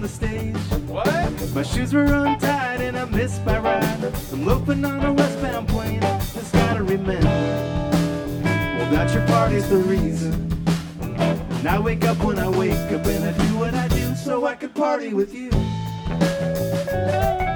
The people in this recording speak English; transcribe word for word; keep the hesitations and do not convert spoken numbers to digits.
the stage. What? My shoes were untied and I missed my ride. I'm loafing on a westbound plane, just gotta remember, well, that your party's the reason. And I wake up when I wake up, and I do what I do so I can party with you.